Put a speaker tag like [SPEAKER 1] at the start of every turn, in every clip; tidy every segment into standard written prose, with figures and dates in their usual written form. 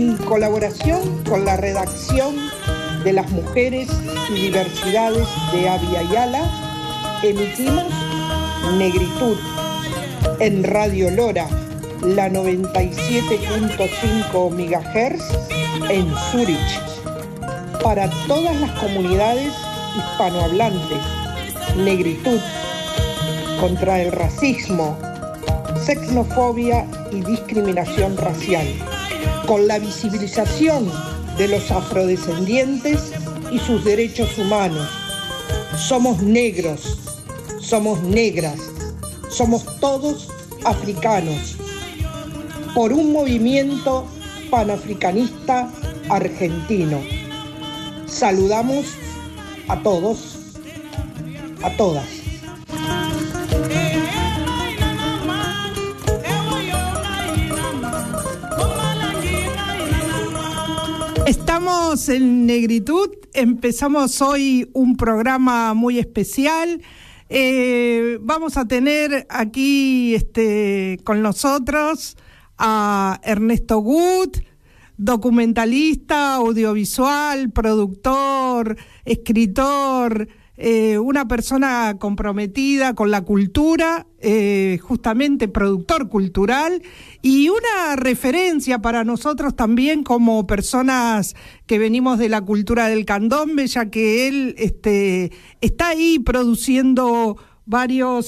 [SPEAKER 1] En colaboración con la redacción de las mujeres y diversidades de Abya Yala, emitimos Negritud en Radio Lora, la 97.5 MHz en Zúrich, para todas las comunidades hispanohablantes. Negritud contra el racismo, xenofobia y discriminación racial, con la visibilización de los afrodescendientes y sus derechos humanos. Somos negros, somos negras, somos todos africanos, por un movimiento panafricanista argentino. Saludamos a todos, a todas. Estamos en Negritud, empezamos hoy un programa muy especial. Vamos a tener aquí con nosotros a Ernesto Gut, documentalista, audiovisual, productor, escritor, una persona comprometida con la cultura, justamente productor cultural, y una referencia para nosotros también como personas que venimos de la cultura del candombe, ya que él está ahí produciendo varios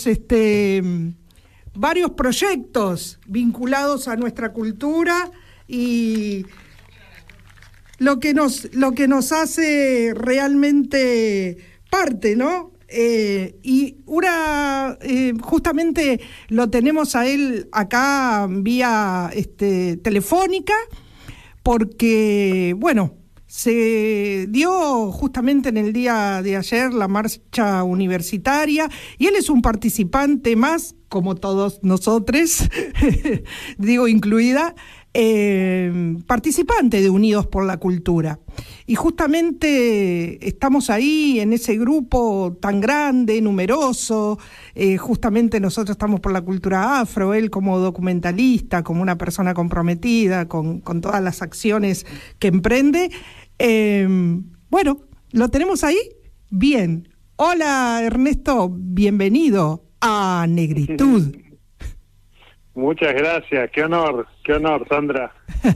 [SPEAKER 1] proyectos vinculados a nuestra cultura y lo que nos hace realmente parte, ¿no? Y justamente lo tenemos a él acá vía telefónica, porque, bueno, se dio justamente en el día de ayer la marcha universitaria y él es un participante más, como todos nosotros, digo incluida, participante de Unidos por la Cultura. Y justamente estamos ahí en ese grupo tan grande, numeroso, justamente nosotros estamos por la cultura afro, él como documentalista, como una persona comprometida con todas las acciones que emprende. Bueno, ¿lo tenemos ahí? Bien. Hola Ernesto, bienvenido a Negritud.
[SPEAKER 2] Muchas gracias, qué honor, Sandra.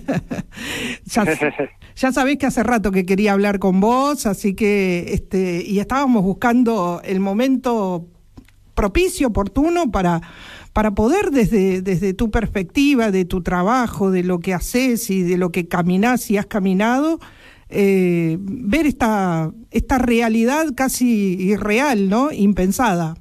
[SPEAKER 1] Ya sabés que hace rato que quería hablar con vos, así que y estábamos buscando el momento propicio, oportuno para poder desde tu perspectiva, de tu trabajo, de lo que haces y de lo que caminás y has caminado, ver esta realidad casi irreal, ¿no? Impensada.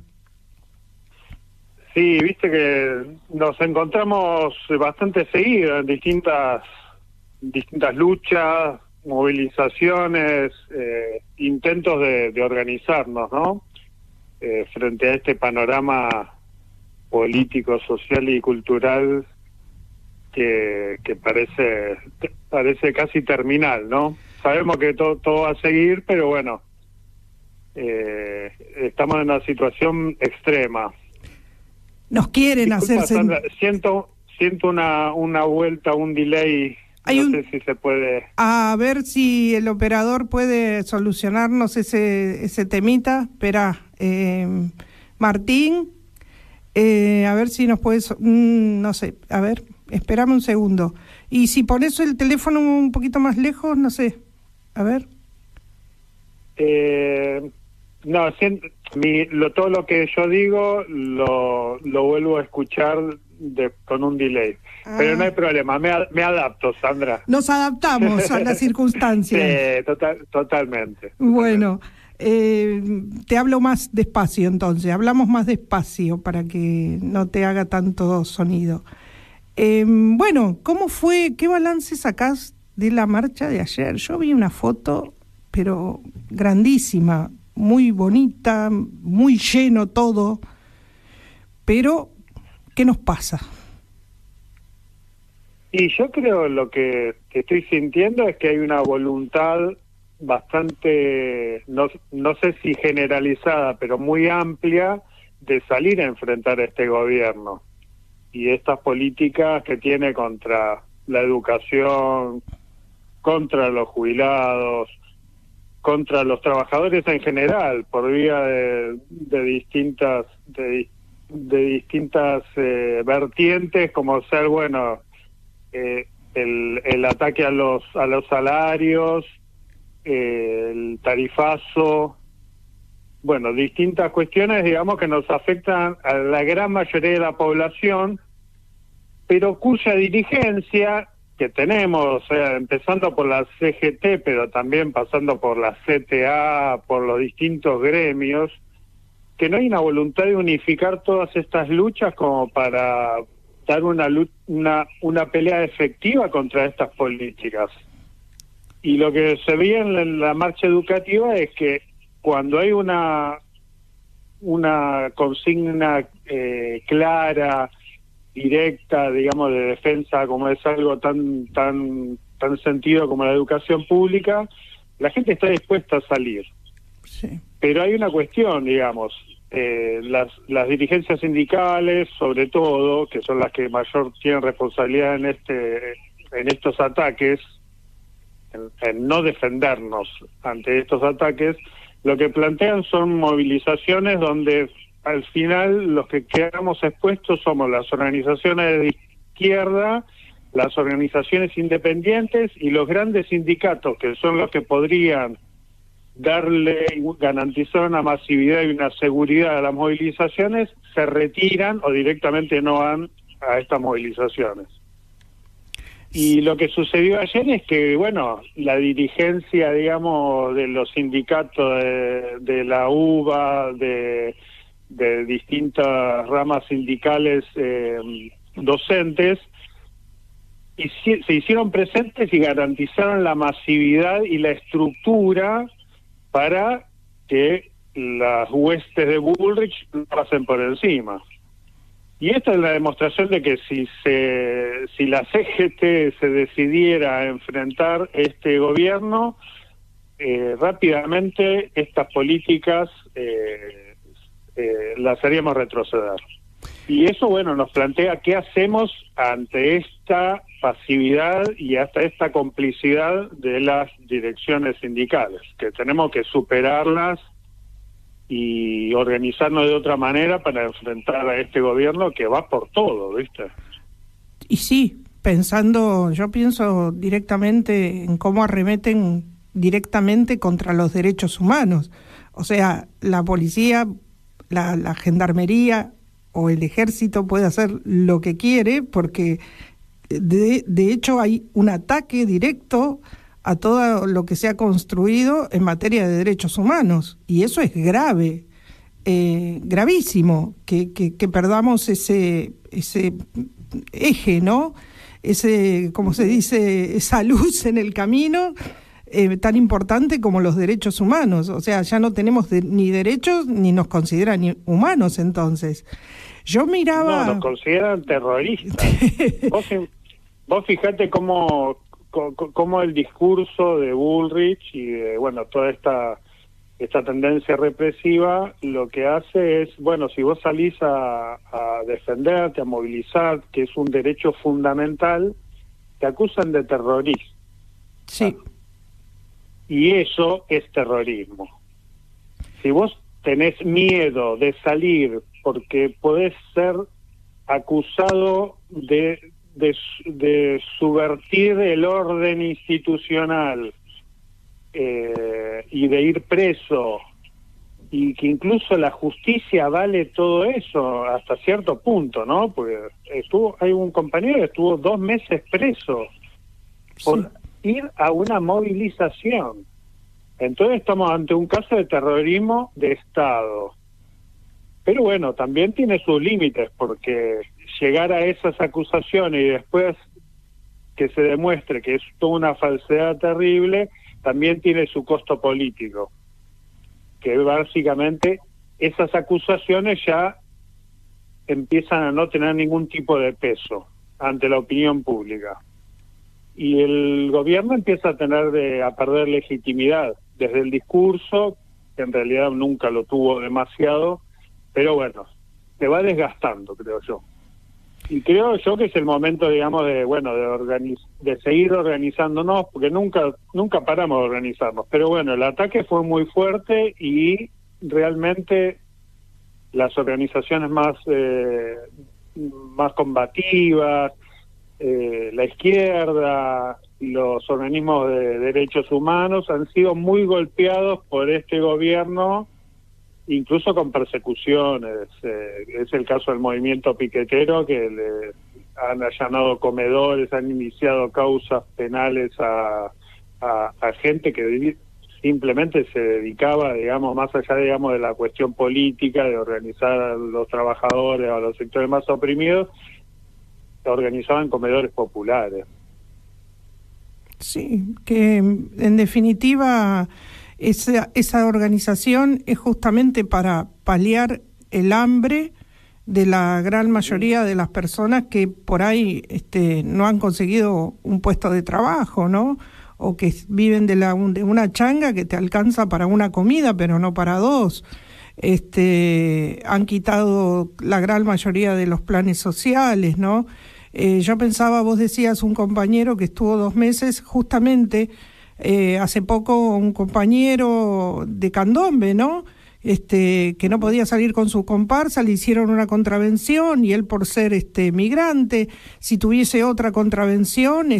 [SPEAKER 2] Sí, viste que nos encontramos bastante seguido en distintas luchas, movilizaciones, intentos de organizarnos, ¿no? Frente a este panorama político, social y cultural que parece casi terminal, ¿no? Sabemos que todo va a seguir, pero bueno, estamos en una situación extrema.
[SPEAKER 1] Nos quieren hacer...
[SPEAKER 2] Sandra, siento una vuelta, un delay. No sé si se puede...
[SPEAKER 1] A ver si el operador puede solucionarnos ese temita. Espera, Martín, a ver si nos puedes... no sé, a ver, espérame un segundo. Y si pones el teléfono un poquito más lejos, no sé, a ver.
[SPEAKER 2] No, todo lo que yo digo lo vuelvo a escuchar con un delay. Pero no hay problema, me adapto, Sandra.
[SPEAKER 1] Nos adaptamos a las circunstancias.
[SPEAKER 2] Sí, totalmente.
[SPEAKER 1] Bueno, te hablo más despacio entonces, hablamos más despacio para que no te haga tanto sonido. Bueno, ¿cómo fue? ¿Qué balance sacás de la marcha de ayer? Yo vi una foto, pero grandísima, muy bonita, muy lleno todo, pero ¿qué nos pasa?
[SPEAKER 2] Y yo creo lo que estoy sintiendo es que hay una voluntad bastante, no sé si generalizada, pero muy amplia, de salir a enfrentar a este gobierno y estas políticas que tiene contra la educación, contra los jubilados, contra los trabajadores en general, por vía de distintas vertientes, como ser, bueno, el ataque a los salarios, el tarifazo, bueno, distintas cuestiones, digamos, que nos afectan a la gran mayoría de la población, pero cuya dirigencia que tenemos, o sea, empezando por la CGT, pero también pasando por la CTA, por los distintos gremios, que no hay una voluntad de unificar todas estas luchas como para dar una pelea efectiva contra estas políticas. Y lo que se ve en la marcha educativa es que cuando hay una consigna clara, directa, digamos, de defensa, como es algo tan sentido como la educación pública, la gente está dispuesta a salir.
[SPEAKER 1] Sí. Pero
[SPEAKER 2] hay una cuestión, digamos, las dirigencias sindicales, sobre todo, que son las que mayor tienen responsabilidad en estos ataques, en no defendernos ante estos ataques, lo que plantean son movilizaciones donde al final los que quedamos expuestos somos las organizaciones de izquierda, las organizaciones independientes y los grandes sindicatos, que son los que podrían garantizar una masividad y una seguridad a las movilizaciones, se retiran o directamente no van a estas movilizaciones. Y lo que sucedió ayer es que, bueno, la dirigencia, digamos, de los sindicatos de la UBA, de distintas ramas sindicales docentes, se hicieron presentes y garantizaron la masividad y la estructura para que las huestes de Bullrich no pasen por encima. Y esta es la demostración de que si la CGT se decidiera a enfrentar este gobierno, rápidamente estas políticas las haríamos retroceder. Y eso, bueno, nos plantea qué hacemos ante esta pasividad y hasta esta complicidad de las direcciones sindicales, que tenemos que superarlas y organizarnos de otra manera para enfrentar a este gobierno que va por todo, ¿viste?
[SPEAKER 1] Y sí, yo pienso directamente en cómo arremeten directamente contra los derechos humanos. O sea, la policía, la gendarmería o el ejército puede hacer lo que quiere porque de hecho hay un ataque directo a todo lo que se ha construido en materia de derechos humanos, y eso es grave, gravísimo, que perdamos ese eje, ¿no? Como se dice, esa luz en el camino, tan importante como los derechos humanos. O sea, ya no tenemos ni derechos ni nos consideran ni humanos. Entonces yo miraba...
[SPEAKER 2] No, nos consideran terroristas. Vos fijate cómo el discurso de Bullrich y de, bueno, toda esta tendencia represiva lo que hace es, bueno, si vos salís a defenderte, a movilizar, que es un derecho fundamental, te acusan de terrorismo.
[SPEAKER 1] Sí.
[SPEAKER 2] Y eso es terrorismo. Si vos tenés miedo de salir porque podés ser acusado de subvertir el orden institucional y de ir preso, y que incluso la justicia vale todo eso hasta cierto punto, ¿no? Porque hay un compañero que estuvo 2 meses preso por ir a una movilización. Entonces estamos ante un caso de terrorismo de Estado. Pero bueno, también tiene sus límites, porque llegar a esas acusaciones y después que se demuestre que es toda una falsedad terrible, también tiene su costo político, que básicamente esas acusaciones ya empiezan a no tener ningún tipo de peso ante la opinión pública. Y el gobierno empieza a perder legitimidad desde el discurso, que en realidad nunca lo tuvo demasiado, pero bueno, se va desgastando, creo yo. Y creo yo que es el momento, digamos, de seguir organizándonos, porque nunca paramos de organizarnos. Pero bueno, el ataque fue muy fuerte y realmente las organizaciones más combativas, la izquierda, los organismos de derechos humanos han sido muy golpeados por este gobierno, incluso con persecuciones. Es el caso del movimiento piquetero, que le han allanado comedores, han iniciado causas penales a gente que simplemente se dedicaba, digamos, más allá, digamos, de la cuestión política, de organizar a los trabajadores, a los sectores más oprimidos, organizaban comedores populares.
[SPEAKER 1] Sí, que en definitiva esa organización es justamente para paliar el hambre de la gran mayoría de las personas que por ahí no han conseguido un puesto de trabajo, ¿no? O que viven de una changa que te alcanza para una comida, pero no para dos. Han quitado la gran mayoría de los planes sociales, ¿no? Yo pensaba, vos decías un compañero que estuvo 2 meses, justamente hace poco un compañero de Candombe, ¿no? Que no podía salir con su comparsa, le hicieron una contravención y él, por ser migrante, si tuviese otra contravención,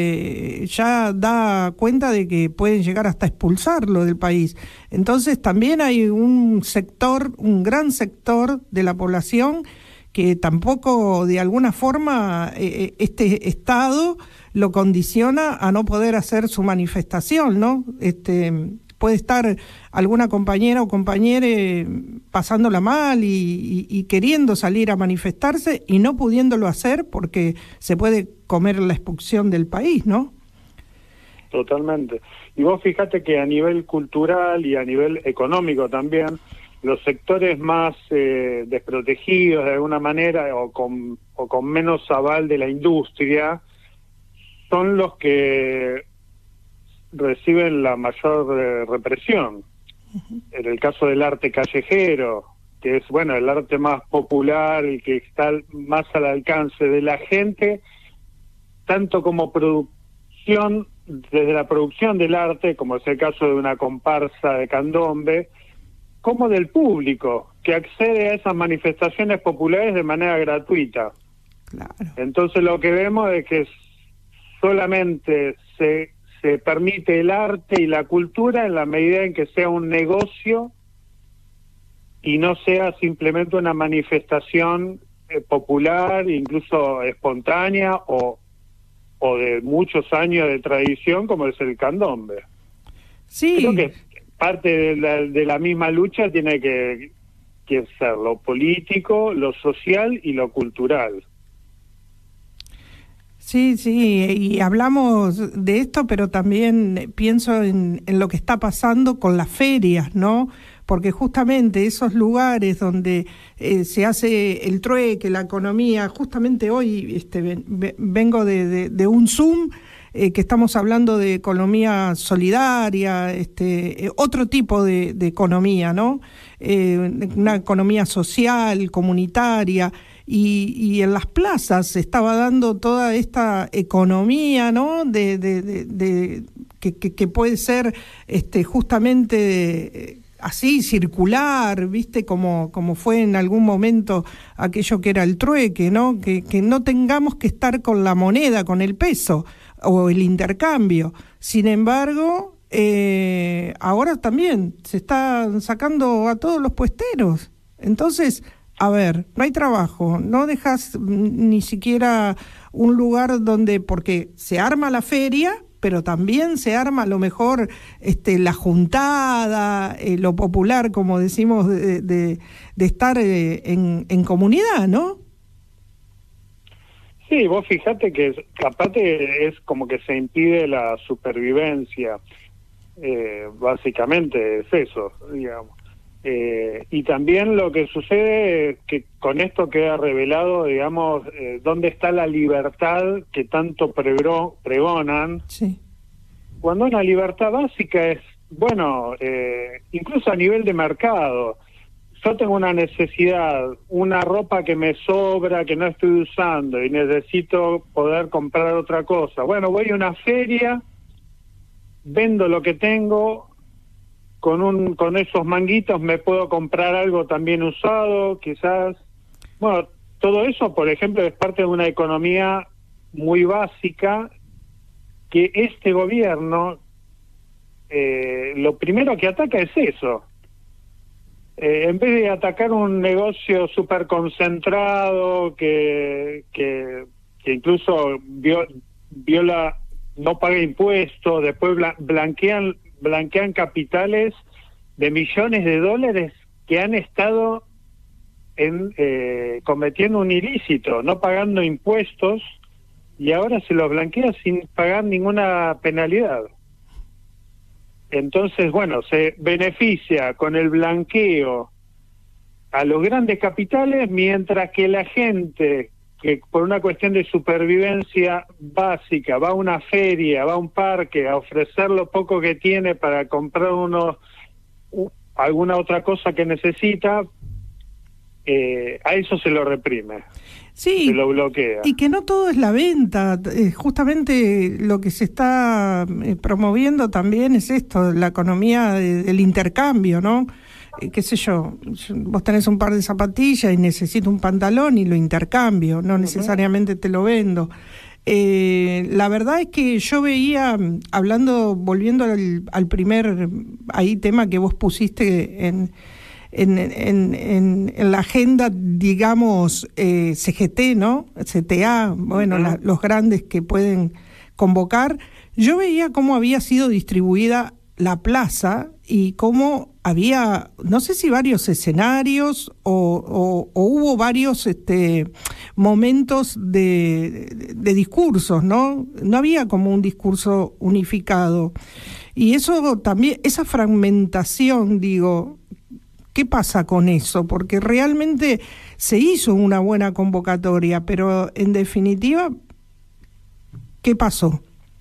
[SPEAKER 1] ya da cuenta de que pueden llegar hasta expulsarlo del país. Entonces también hay un gran sector de la población que tampoco de alguna forma este Estado lo condiciona a no poder hacer su manifestación, ¿no? Puede estar alguna compañera o compañero pasándola mal y queriendo salir a manifestarse y no pudiéndolo hacer porque se puede comer la expulsión del país, ¿no?
[SPEAKER 2] Totalmente. Y vos fíjate que a nivel cultural y a nivel económico también, los sectores más desprotegidos de alguna manera o con menos aval de la industria son los que reciben la mayor represión. En el caso del arte callejero, que es, bueno, el arte más popular, el que está más al alcance de la gente, tanto como producción, desde la producción del arte, como es el caso de una comparsa de candombe, como del público, que accede a esas manifestaciones populares de manera gratuita.
[SPEAKER 1] Claro.
[SPEAKER 2] Entonces lo que vemos es que solamente se permite el arte y la cultura en la medida en que sea un negocio y no sea simplemente una manifestación popular, incluso espontánea o de muchos años de tradición, como es el candombe.
[SPEAKER 1] Sí.
[SPEAKER 2] Creo que parte de la misma lucha tiene que ser lo político, lo social y lo cultural.
[SPEAKER 1] Sí, y hablamos de esto, pero también pienso en lo que está pasando con las ferias, ¿no? Porque justamente esos lugares donde se hace el trueque, la economía, justamente hoy vengo de un Zoom que estamos hablando de economía solidaria, otro tipo de economía, ¿no? Una economía social, comunitaria. Y en las plazas se estaba dando toda esta economía, ¿no? Que puede ser justamente así, circular, ¿viste? Como fue en algún momento aquello que era el trueque, ¿no? Que no tengamos que estar con la moneda, con el peso o el intercambio. Sin embargo, ahora también se están sacando a todos los puesteros. Entonces, a ver, no hay trabajo, no dejas ni siquiera un lugar donde, porque se arma la feria, pero también se arma a lo mejor la juntada, lo popular, como decimos, de estar en comunidad, ¿no?
[SPEAKER 2] Sí, vos fijate que aparte es como que se impide la supervivencia, básicamente es eso, digamos. Y también lo que sucede es que con esto queda revelado, digamos, dónde está la libertad que tanto pregonan.
[SPEAKER 1] Sí.
[SPEAKER 2] Cuando una libertad básica es, bueno, incluso a nivel de mercado, yo tengo una necesidad, una ropa que me sobra, que no estoy usando y necesito poder comprar otra cosa. Bueno, voy a una feria, vendo lo que tengo, con esos manguitos me puedo comprar algo también usado, quizás. Bueno, todo eso, por ejemplo, es parte de una economía muy básica que este gobierno lo primero que ataca es eso. En vez de atacar un negocio súper concentrado que incluso viola, no paga impuestos, después blanquean capitales de millones de dólares que han estado cometiendo un ilícito, no pagando impuestos, y ahora se los blanquea sin pagar ninguna penalidad. Entonces, bueno, se beneficia con el blanqueo a los grandes capitales, mientras que la gente que por una cuestión de supervivencia básica va a una feria, va a un parque a ofrecer lo poco que tiene para comprar alguna otra cosa que necesita, a eso se lo reprime.
[SPEAKER 1] Sí,
[SPEAKER 2] se lo bloquea.
[SPEAKER 1] Y que no todo es la venta, justamente lo que se está promoviendo también es esto, la economía del intercambio, ¿no? Qué sé yo, vos tenés un par de zapatillas y necesito un pantalón y lo intercambio, no necesariamente te lo vendo. La verdad es que yo veía, volviendo al primer tema que vos pusiste en la agenda, digamos, CGT, ¿no? CTA, bueno, los grandes que pueden convocar. Yo veía cómo había sido distribuida la plaza y cómo había, no sé si varios escenarios o hubo varios momentos de discursos, ¿no? No había como un discurso unificado. Y eso también, esa fragmentación, digo, ¿qué pasa con eso? Porque realmente se hizo una buena convocatoria, pero en definitiva, ¿qué pasó?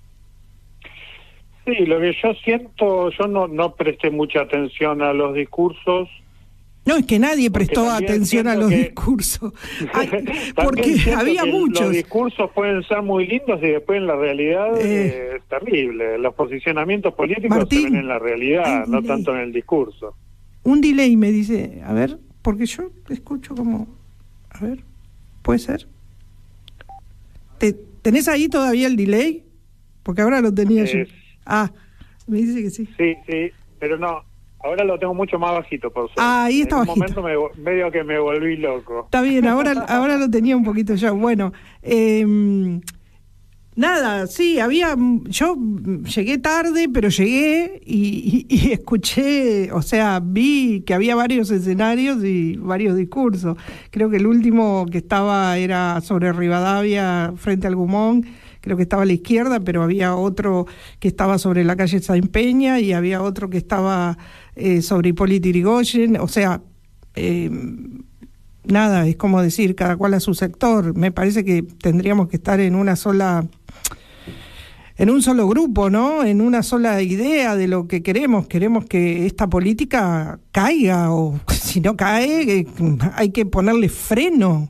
[SPEAKER 2] Sí, lo que yo siento, yo no presté mucha atención a los discursos.
[SPEAKER 1] No, es que nadie prestó atención a los discursos, porque había muchos.
[SPEAKER 2] Los discursos pueden ser muy lindos y después en la realidad es terrible. Los posicionamientos políticos, Martín, se ven en la realidad, no tanto en el discurso.
[SPEAKER 1] Un delay me dice, a ver, porque yo escucho como, a ver, ¿puede ser? ¿Tenés ahí todavía el delay? Porque ahora lo tenía yo. Me dice que sí.
[SPEAKER 2] Sí, pero no, ahora lo tengo mucho más bajito, por suerte.
[SPEAKER 1] Ahí está bajito.
[SPEAKER 2] En un momento medio que me volví loco.
[SPEAKER 1] Está bien, ahora lo tenía un poquito ya. Bueno, nada, sí, yo llegué tarde, pero llegué y escuché, o sea, vi que había varios escenarios y varios discursos. Creo que el último que estaba era sobre Rivadavia frente al Gumón, creo que estaba a la izquierda, pero había otro que estaba sobre la calle Sáenz Peña y había otro que estaba sobre Hipólito Yrigoyen, o sea, nada, es como decir, cada cual a su sector. Me parece que tendríamos que estar en un solo grupo, ¿no? En una sola idea de lo que queremos. Queremos que esta política caiga, o si no cae, hay que ponerle freno.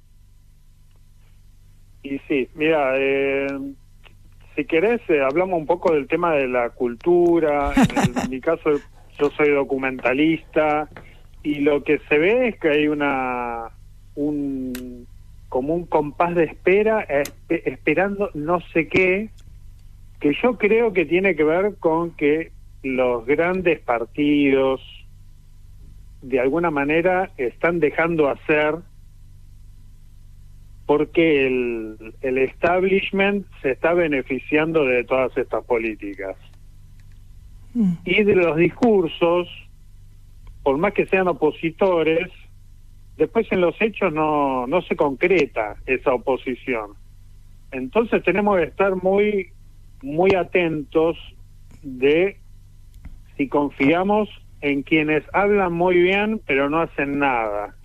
[SPEAKER 2] Y sí, mira, si querés, hablamos un poco del tema de la cultura. En mi caso, yo soy documentalista, y lo que se ve es que hay como un compás de espera, esperando no sé qué, que yo creo que tiene que ver con que los grandes partidos de alguna manera están dejando hacer, porque el establishment se está beneficiando de todas estas políticas. Y de los discursos, por más que sean opositores, después en los hechos no se concreta esa oposición. Entonces tenemos que estar muy atentos de si confiamos en quienes hablan muy bien pero no hacen nada,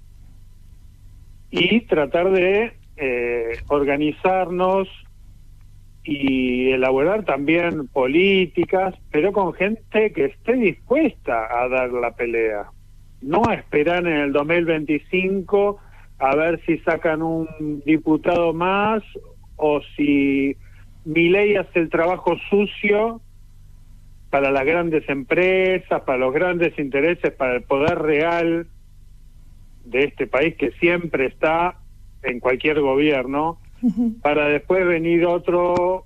[SPEAKER 2] y tratar de organizarnos y elaborar también políticas, pero con gente que esté dispuesta a dar la pelea. no a esperar en el 2025 a ver si sacan un diputado más o si Milei hace el trabajo sucio para las grandes empresas, para los grandes intereses, para el poder real de este país que siempre está en cualquier gobierno, para después venir otro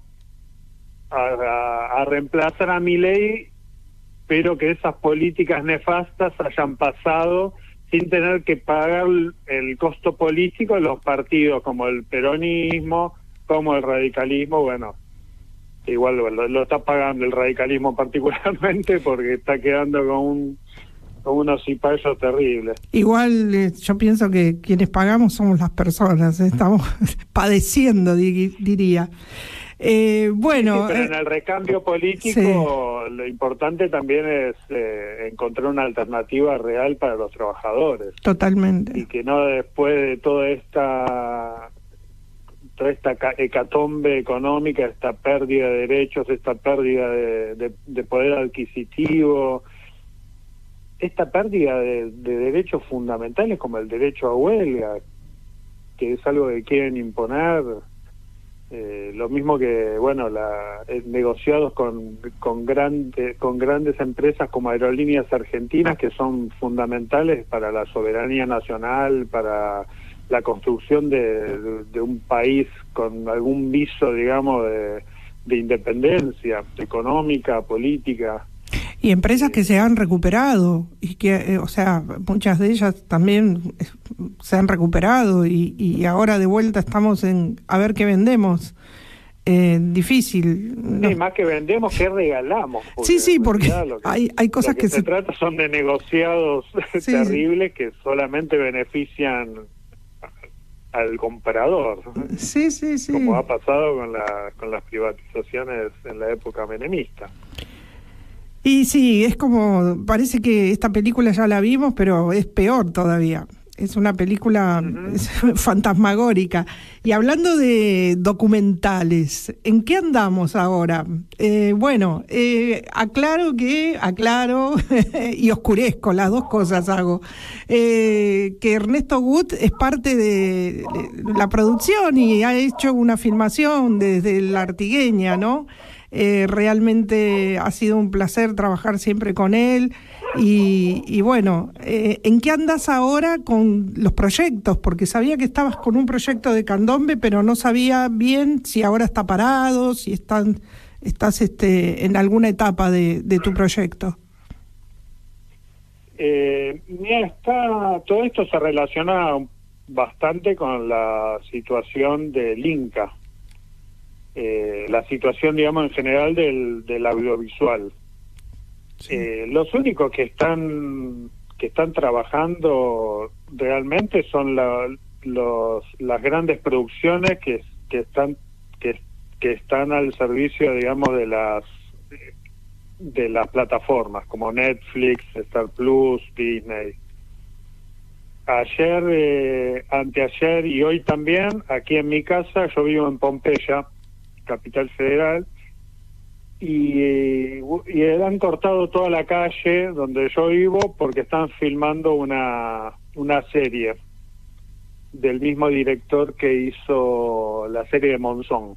[SPEAKER 2] a reemplazar a Milei, pero que esas políticas nefastas hayan pasado sin tener que pagar el costo político de los partidos como el peronismo, como el radicalismo. Bueno, igual lo está pagando el radicalismo particularmente porque está quedando con unos cipayos terribles.
[SPEAKER 1] Igual yo pienso que quienes pagamos somos las personas, estamos padeciendo, diría. Bueno,
[SPEAKER 2] sí, pero en el recambio político sí, lo importante también es encontrar una alternativa real para los trabajadores.
[SPEAKER 1] Totalmente.
[SPEAKER 2] Y que no después de toda esta hecatombe económica, esta pérdida de derechos, esta pérdida de poder adquisitivo, esta pérdida de derechos fundamentales como el derecho a huelga, que es algo que quieren imponer. Lo mismo que, bueno, negociados con grandes empresas como Aerolíneas Argentinas, que son fundamentales para la soberanía nacional, para la construcción de un país con algún viso, digamos, de independencia económica, política.
[SPEAKER 1] Y empresas que se han recuperado, y que, o sea, muchas de ellas también se han recuperado, y ahora de vuelta estamos en a ver qué vendemos. Difícil.
[SPEAKER 2] ¿No? Sí, más que vendemos, ¿qué regalamos?
[SPEAKER 1] Sí, porque hay cosas que
[SPEAKER 2] se trata son de negociados terribles que solamente benefician al comprador.
[SPEAKER 1] Sí.
[SPEAKER 2] Como ha pasado con las privatizaciones en la época menemista.
[SPEAKER 1] Y sí, es como, parece que esta película ya la vimos, pero es peor todavía. Es una película fantasmagórica. Y hablando de documentales, ¿en qué andamos ahora? Aclaro y oscurezco, las dos cosas hago. Que Ernesto Gut es parte de la producción y ha hecho una filmación desde La Artigueña, ¿no? Realmente ha sido un placer trabajar siempre con él y bueno, ¿en qué andas ahora con los proyectos? Porque sabía que estabas con un proyecto de candombe, pero no sabía bien si ahora está parado, si estás en alguna etapa de tu proyecto.
[SPEAKER 2] Todo esto se relaciona bastante con la situación del Inca. La situación, digamos, en general del audiovisual. Sí. Los únicos que están trabajando realmente son las grandes producciones que están al servicio, digamos, de las plataformas como Netflix, Star Plus, Disney. Ayer, anteayer y hoy también, aquí en mi casa, yo vivo en Pompeya, Capital Federal, y han cortado toda la calle donde yo vivo porque están filmando una serie del mismo director que hizo la serie de Monzón.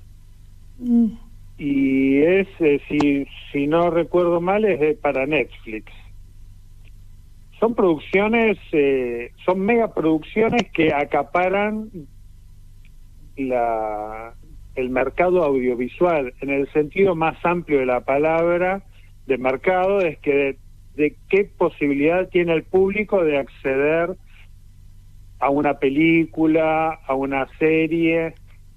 [SPEAKER 2] Y es, si no recuerdo mal, es para Netflix. Son producciones, son megaproducciones que acaparan el mercado audiovisual en el sentido más amplio de la palabra de mercado, es que de qué posibilidad tiene el público de acceder a una película, a una serie.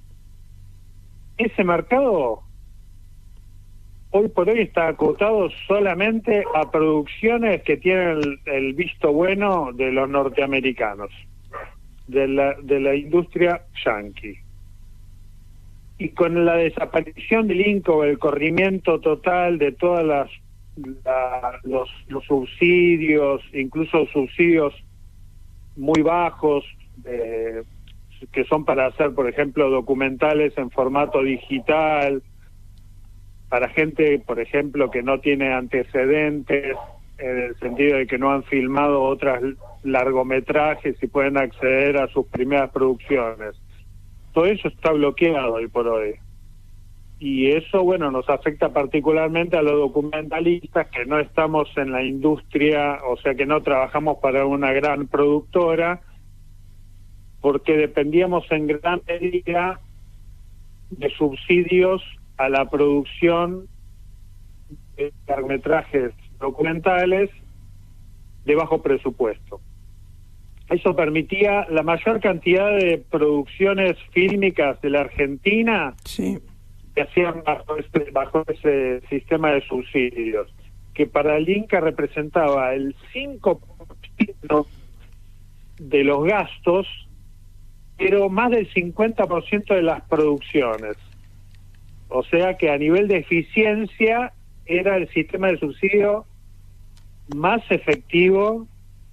[SPEAKER 2] Ese mercado hoy por hoy está acotado solamente a producciones que tienen el visto bueno de los norteamericanos, de la industria yankee. Y con la desaparición del Inca, o el corrimiento total de todas los subsidios, incluso subsidios muy bajos, que son para hacer, por ejemplo, documentales en formato digital, para gente, por ejemplo, que no tiene antecedentes en el sentido de que no han filmado otras largometrajes y pueden acceder a sus primeras producciones. Todo eso está bloqueado hoy por hoy. Y eso, bueno, nos afecta particularmente a los documentalistas que no estamos en la industria, o sea, que no trabajamos para una gran productora, porque dependíamos en gran medida de subsidios a la producción de largometrajes documentales de bajo presupuesto. Eso permitía la mayor cantidad de producciones fílmicas de la Argentina,
[SPEAKER 1] Sí.
[SPEAKER 2] que hacían bajo ese sistema de subsidios, que para el Inca representaba el 5% de los gastos, pero más del 50% de las producciones. O sea que a nivel de eficiencia era el sistema de subsidio más efectivo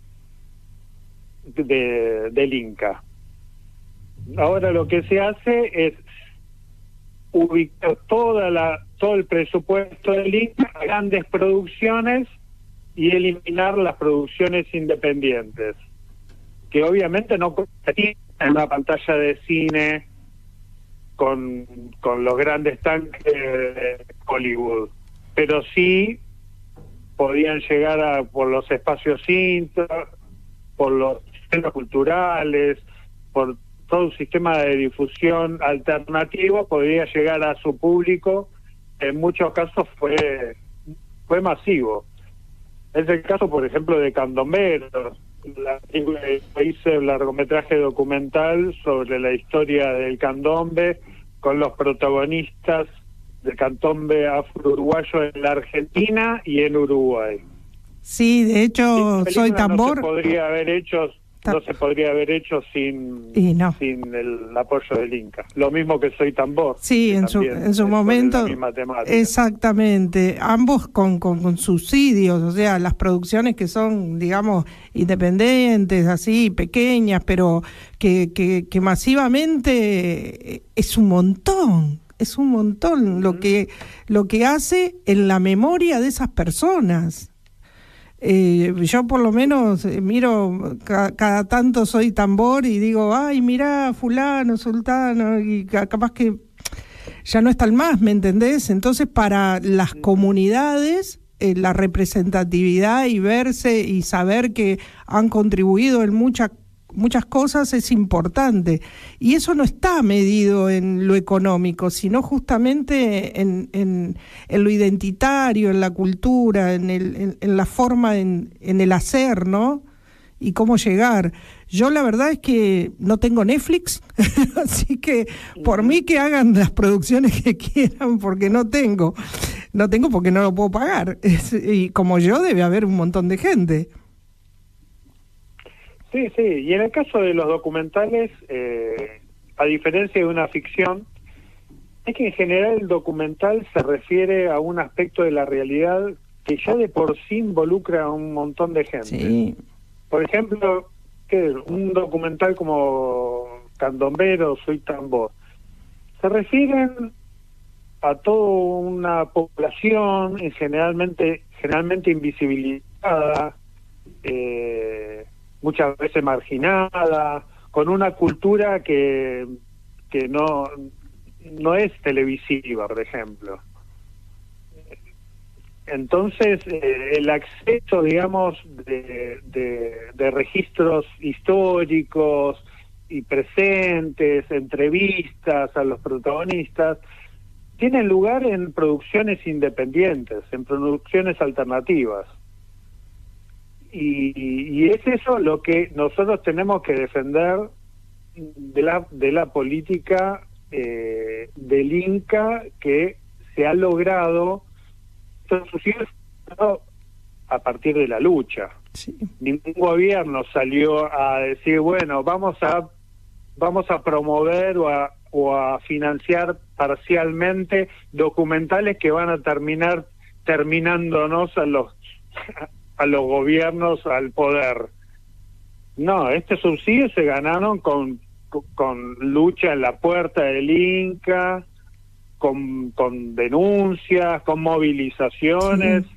[SPEAKER 2] del Inca. Ahora lo que se hace es ubicar todo el presupuesto del Inca a grandes producciones y eliminar las producciones independientes, que obviamente no competían en una pantalla de cine con los grandes tanques de Hollywood, pero sí podían llegar por los espacios Inter, por los centros culturales, por todo un sistema de difusión alternativo, podría llegar a su público. En muchos casos fue masivo. Es el caso, por ejemplo, de Candomberos. Hice un largometraje documental sobre la historia del candombe con los protagonistas del candombe afro-uruguayo en la Argentina y en Uruguay.
[SPEAKER 1] Sí, de hecho, Soy Tambor.
[SPEAKER 2] No se podría haber hecho sin el apoyo del Inca. Lo mismo que Soy Tambor.
[SPEAKER 1] Sí, en su momento.
[SPEAKER 2] La misma temática.
[SPEAKER 1] Exactamente. Ambos con subsidios, o sea, las producciones que son, digamos, independientes, así, pequeñas, pero que masivamente es un montón. Es un montón lo que hace en la memoria de esas personas. Yo por lo menos miro cada tanto Soy Tambor y digo, ay, mirá, fulano, sultano, y capaz que ya no están más, ¿me entendés? Entonces para las comunidades la representatividad y verse y saber que han contribuido en muchas cosas es importante, y eso no está medido en lo económico, sino justamente en lo identitario, en la cultura, en la forma, en el hacer, ¿no? Y cómo llegar. Yo la verdad es que no tengo Netflix, así que por mí que hagan las producciones que quieran, porque no tengo porque no lo puedo pagar, y como yo debe haber un montón de gente.
[SPEAKER 2] Sí, y en el caso de los documentales, a diferencia de una ficción, es que en general el documental se refiere a un aspecto de la realidad que ya de por sí involucra a un montón de gente.
[SPEAKER 1] Sí.
[SPEAKER 2] Por ejemplo, un documental como Candomberos, Soy Tambor, se refieren a toda una población generalmente invisibilizada, muchas veces marginada, con una cultura que no es televisiva, por ejemplo. Entonces, el acceso, digamos, de registros históricos y presentes, entrevistas a los protagonistas, tienen lugar en producciones independientes, en producciones alternativas. Y es eso lo que nosotros tenemos que defender de la política del Inca, que se ha logrado a partir de la lucha.
[SPEAKER 1] Sí.
[SPEAKER 2] Ningún gobierno salió a decir, bueno, vamos a promover o a financiar parcialmente documentales que van a terminar terminándonos a los gobiernos al poder. No, este subsidio se ganaron con lucha en la puerta del Inca, con denuncias, con movilizaciones,